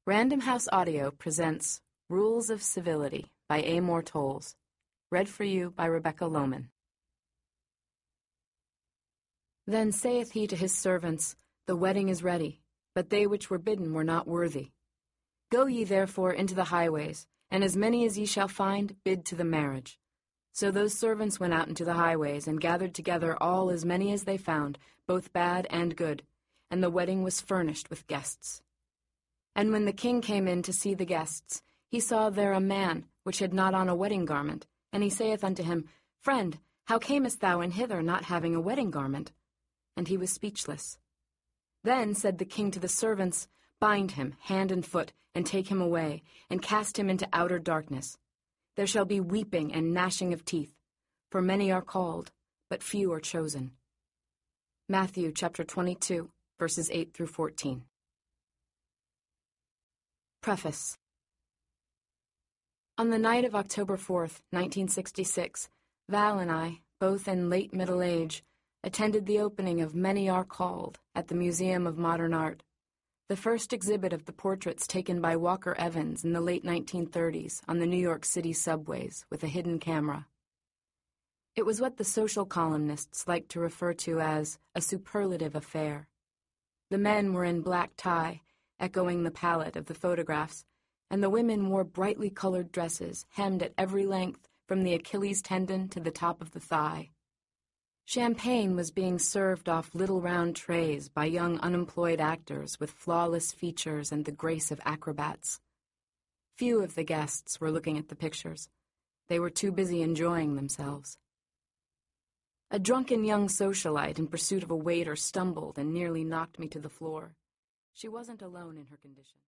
Random House Audio presents Rules of Civility by Amor Towles, read for you by Rebecca Lohman. Then saith he to his servants, The wedding is ready, but they which were bidden were not worthy. Go ye therefore into the highways, and as many as ye shall find, bid to the marriage. So those servants went out into the highways, and gathered together all as many as they found, both bad and good, and the wedding was furnished with guests. And when the king came in to see the guests, he saw there a man which had not on a wedding garment. And he saith unto him, Friend, how camest thou in hither not having a wedding garment? And he was speechless. Then said the king to the servants, Bind him hand and foot, and take him away, and cast him into outer darkness. There shall be weeping and gnashing of teeth, for many are called, but few are chosen. Matthew chapter 22, verses 8 through 14. Preface. On the night of October 4th, 1966, Val and I, both in late middle age, attended the opening of Many Are Called at the Museum of Modern Art, the first exhibit of the portraits taken by Walker Evans in the late 1930s on the New York City subways with a hidden camera. It was what the social columnists liked to refer to as a superlative affair. The men were in black tie, echoing the palette of the photographs, and the women wore brightly colored dresses hemmed at every length from the Achilles tendon to the top of the thigh. Champagne was being served off little round trays by young unemployed actors with flawless features and the grace of acrobats. Few of the guests were looking at the pictures. They were too busy enjoying themselves. A drunken young socialite in pursuit of a waiter stumbled and nearly knocked me to the floor. She wasn't alone in her condition.